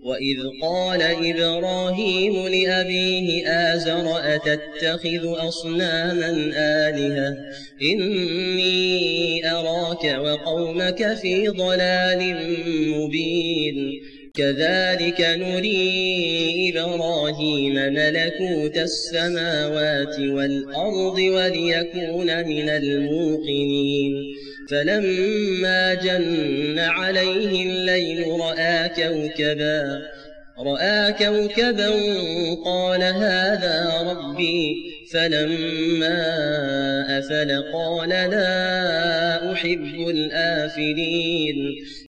وإذ قال إبراهيم لأبيه آزر أتتخذ أصناما آلهة إني أراك وقومك في ضلال مبين كذلك نري إبراهيم ملكوت السماوات والأرض وليكون من الموقنين فلما جن عليه الليل رأى كوكبا قال هذا ربي فلما أفل قال لا أحب الآفلين